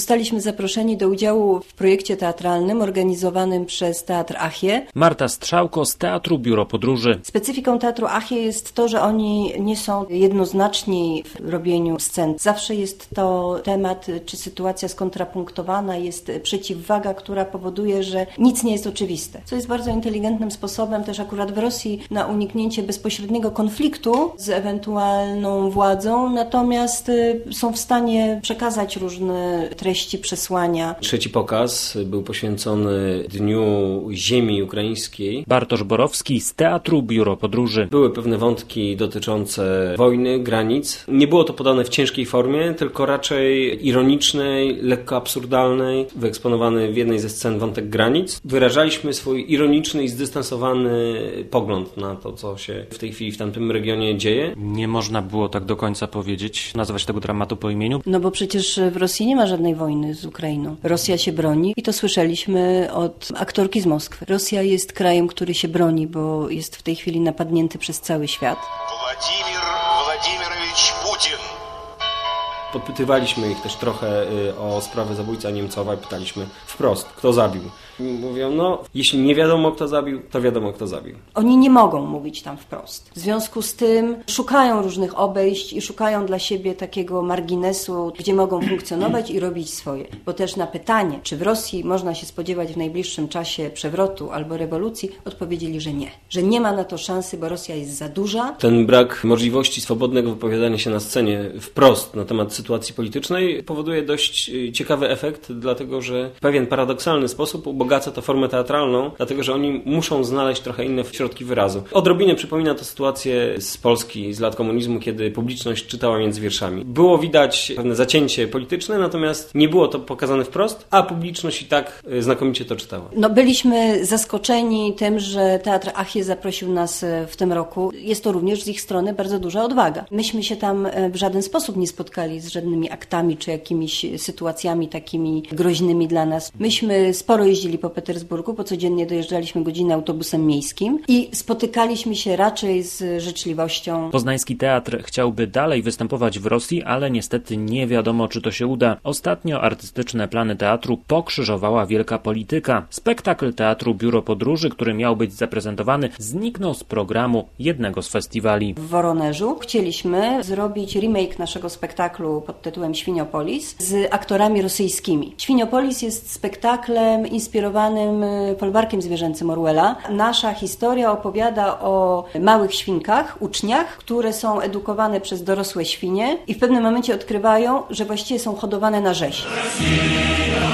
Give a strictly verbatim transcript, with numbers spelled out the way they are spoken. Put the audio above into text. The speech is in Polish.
Zostaliśmy zaproszeni do udziału w projekcie teatralnym organizowanym przez Teatr Achie. Marta Strzałko z Teatru Biuro Podróży. Specyfiką Teatru Achie jest to, że oni nie są jednoznaczni w robieniu scen. Zawsze jest to temat czy sytuacja skontrapunktowana, jest przeciwwaga, która powoduje, że nic nie jest oczywiste. Co jest bardzo inteligentnym sposobem też akurat w Rosji na uniknięcie bezpośredniego konfliktu z ewentualną władzą, natomiast są w stanie przekazać różne treści, przesłania. Trzeci pokaz był poświęcony Dniu Ziemi Ukraińskiej. Bartosz Borowski z Teatru Biuro Podróży. Były pewne wątki dotyczące wojny, granic. Nie było to podane w ciężkiej formie, tylko raczej ironicznej, lekko absurdalnej. Wyeksponowany w jednej ze scen wątek granic. Wyrażaliśmy swój ironiczny i zdystansowany pogląd na to, co się w tej chwili w tamtym regionie dzieje. Nie można było tak do końca powiedzieć, nazwać tego dramatu po imieniu. No bo przecież w Rosji nie ma żadnej wojny z Ukrainą. Rosja się broni i to słyszeliśmy od aktorki z Moskwy. Rosja jest krajem, który się broni, bo jest w tej chwili napadnięty przez cały świat. Władimir Władimirowicz Putin. Podpytywaliśmy ich też trochę o sprawę zabójcy Niemcowa i pytaliśmy wprost, kto zabił. Mówią, no, jeśli nie wiadomo, kto zabił, to wiadomo, kto zabił. Oni nie mogą mówić tam wprost. W związku z tym szukają różnych obejść i szukają dla siebie takiego marginesu, gdzie mogą funkcjonować i robić swoje. Bo też na pytanie, czy w Rosji można się spodziewać w najbliższym czasie przewrotu albo rewolucji, odpowiedzieli, że nie. Że nie ma na to szansy, bo Rosja jest za duża. Ten brak możliwości swobodnego wypowiadania się na scenie wprost na temat sytuacji politycznej powoduje dość ciekawy efekt, dlatego że w pewien paradoksalny sposób ubogaca to formę teatralną, dlatego że oni muszą znaleźć trochę inne środki wyrazu. Odrobinę przypomina to sytuację z Polski, z lat komunizmu, kiedy publiczność czytała między wierszami. Było widać pewne zacięcie polityczne, natomiast nie było to pokazane wprost, a publiczność i tak znakomicie to czytała. No byliśmy zaskoczeni tym, że Teatr Achie zaprosił nas w tym roku. Jest to również z ich strony bardzo duża odwaga. Myśmy się tam w żaden sposób nie spotkali z żadnymi aktami czy jakimiś sytuacjami takimi groźnymi dla nas. Myśmy sporo jeździli po Petersburgu, bo codziennie dojeżdżaliśmy godzinę autobusem miejskim i spotykaliśmy się raczej z życzliwością. Poznański Teatr chciałby dalej występować w Rosji, ale niestety nie wiadomo, czy to się uda. Ostatnio artystyczne plany teatru pokrzyżowała wielka polityka. Spektakl Teatru Biuro Podróży, który miał być zaprezentowany, zniknął z programu jednego z festiwali. W Woronerzu chcieliśmy zrobić remake naszego spektaklu pod tytułem Świniopolis z aktorami rosyjskimi. Świniopolis jest spektaklem inspirowanym folwarkiem zwierzęcym Orwella. Nasza historia opowiada o małych świnkach, uczniach, które są edukowane przez dorosłe świnie i w pewnym momencie odkrywają, że właściwie są hodowane na rzeź.